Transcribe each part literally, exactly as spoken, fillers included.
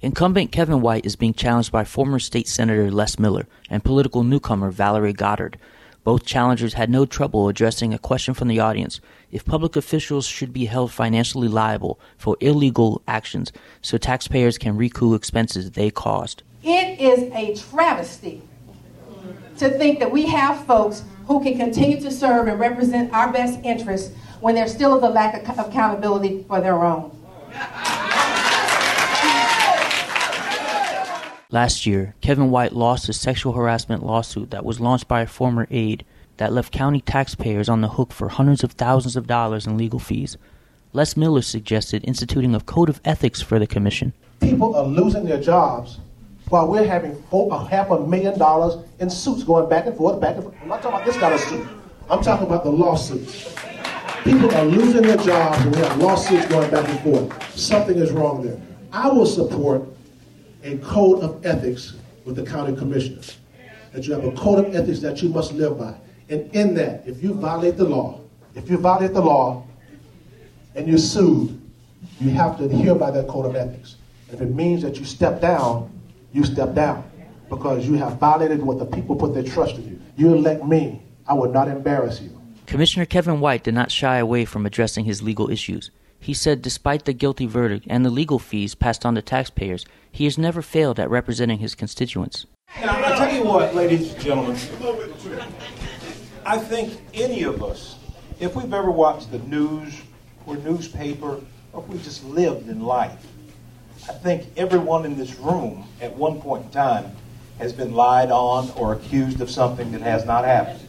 Incumbent Kevin White is being challenged by former state senator Les Miller and political newcomer Valerie Goddard. Both challengers had no trouble addressing a question from the audience if public officials should be held financially liable for illegal actions so taxpayers can recoup expenses they caused. It is a travesty to think that we have folks who can continue to serve and represent our best interests when there still is a lack of accountability for their own. Last year, Kevin White lost a sexual harassment lawsuit that was launched by a former aide that left county taxpayers on the hook for hundreds of thousands of dollars in legal fees. Les Miller suggested instituting a code of ethics for the commission. People are losing their jobs while we're having four, uh, half a million dollars in suits going back and forth, back and forth. I'm not talking about this kind of suit. I'm talking about the lawsuits. People are losing their jobs and we have lawsuits going back and forth. Something is wrong there. I will support a code of ethics with the county commissioners. That you have a code of ethics that you must live by. And in that, if you violate the law, if you violate the law and you're sued, you have to adhere by that code of ethics. If it means that you step down, you step down because you have violated what the people put their trust in you. You elect me, I will not embarrass you. Commissioner Kevin White did not shy away from addressing his legal issues. He said despite the guilty verdict and the legal fees passed on to taxpayers, he has never failed at representing his constituents. Now, I tell you what, ladies and gentlemen, I think any of us, if we've ever watched the news or newspaper, or if we just lived in life, I think everyone in this room at one point in time has been lied on or accused of something that has not happened.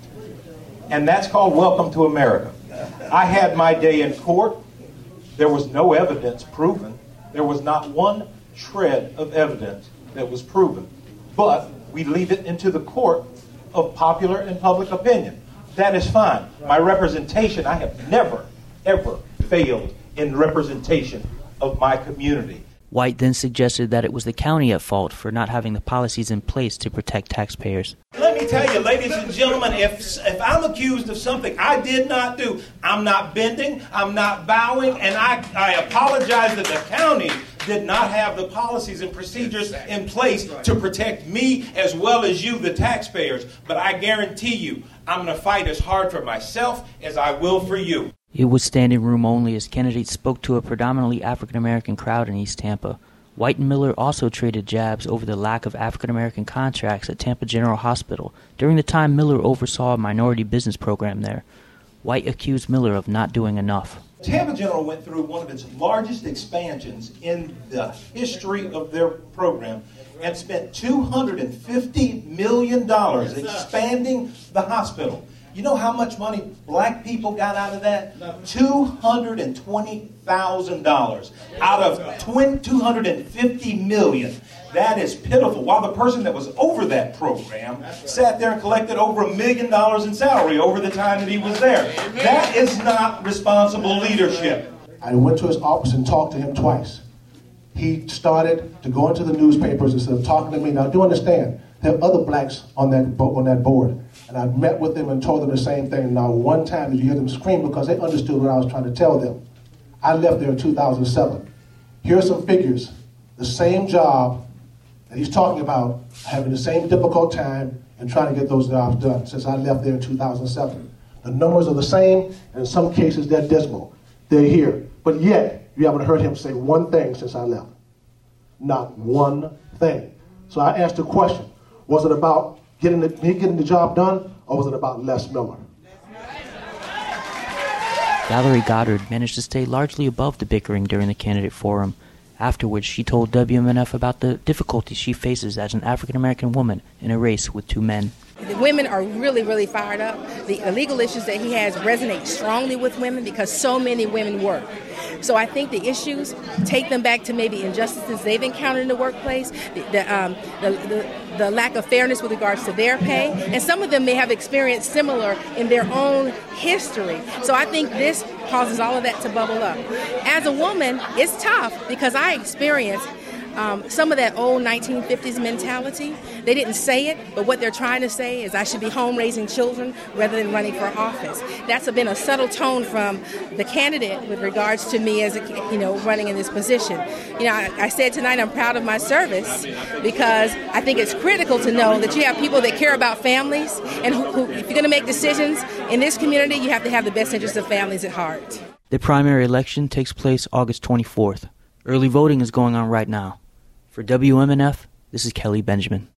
And that's called Welcome to America. I had my day in court. There was no evidence proven. There was not one shred of evidence that was proven. But we leave it into the court of popular and public opinion. That is fine. My representation, I have never, ever failed in representation of my community. White then suggested that it was the county at fault for not having the policies in place to protect taxpayers. Let me tell you, ladies and gentlemen, if if I'm accused of something I did not do, I'm not bending, I'm not bowing, and I, I apologize that the county did not have the policies and procedures in place to protect me as well as you, the taxpayers. But I guarantee you, I'm going to fight as hard for myself as I will for you. It was standing room only as candidates spoke to a predominantly African-American crowd in East Tampa. White and Miller also traded jabs over the lack of African-American contracts at Tampa General Hospital during the time Miller oversaw a minority business program there. White accused Miller of not doing enough. Tampa General went through one of its largest expansions in the history of their program and spent two hundred fifty million dollars expanding the hospital. You know how much money black people got out of that? two hundred twenty thousand dollars out of two hundred fifty million dollars. That is pitiful. While the person that was over that program sat there and collected over a million dollars in salary over the time that he was there. That is not responsible leadership. I went to his office and talked to him twice. He started to go into the newspapers instead of talking to me. Now, do understand, there are other blacks on that bo- on that board. And I met with them and told them the same thing. Now, one time did you hear them scream because they understood what I was trying to tell them. I left there in two thousand seven. Here are some figures. The same job that he's talking about, having the same difficult time and trying to get those jobs done since I left there in two thousand seven. The numbers are the same, and in some cases they're dismal. They're here. But yet, you haven't heard him say one thing since I left. Not one thing. So I asked the question, was it about getting the, me getting the job done, or was it about Les Miller? Valerie Goddard managed to stay largely above the bickering during the candidate forum. Afterwards, she told W M N F about the difficulties she faces as an African-American woman in a race with two men. The women are really, really fired up. The legal issues that he has resonate strongly with women because so many women work. So I think the issues take them back to maybe injustices they've encountered in the workplace, the the, um, the, the, the lack of fairness with regards to their pay, and some of them may have experienced similar in their own history. So I think this causes all of that to bubble up. As a woman, it's tough because I experienced um, some of that old nineteen fifties mentality. They didn't say it, but what they're trying to say is I should be home raising children rather than running for office. That's been a subtle tone from the candidate with regards to me as a, you know, running in this position. You know, I, I said tonight I'm proud of my service because I think it's critical to know that you have people that care about families, and who, who, if you're going to make decisions in this community, you have to have the best interests of families at heart. The primary election takes place August twenty-fourth. Early voting is going on right now. For W M N F, this is Kelly Benjamin.